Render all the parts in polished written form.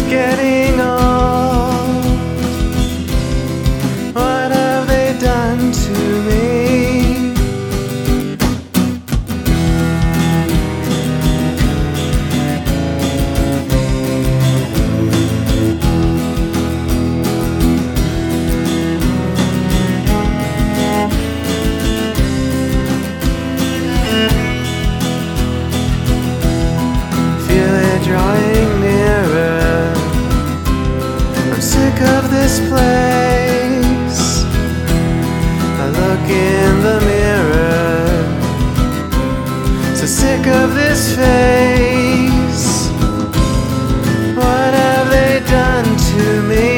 getting old. What have they done to me? Feel it drawing nearer. I'm sick of this place. I look in the mirror, so sick of this face. What have they done to me?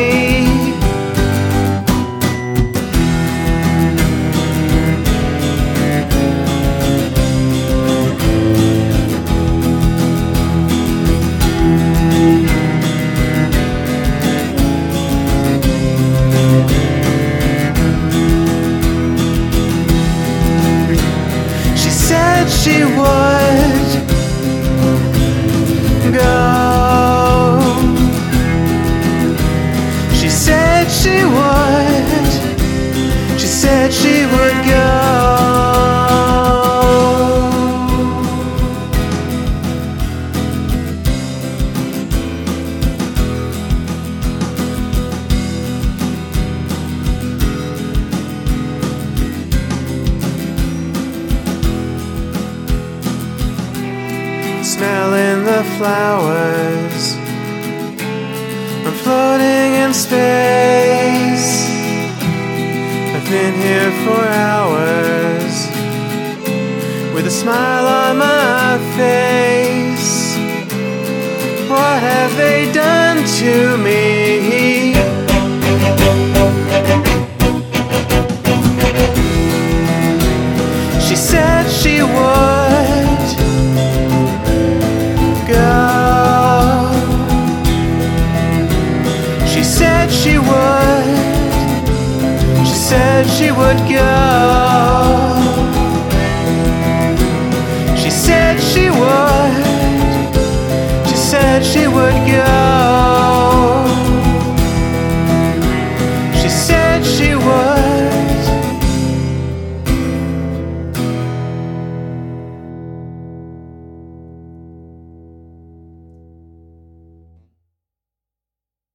She would go. She said she would. She said she would go. Smelling the flowers, I'm floating in space. I've been here for hours, with a smile on my face. What have they done to me? She said she would go. She said she would. She said she would go. She said she would. She said she would go.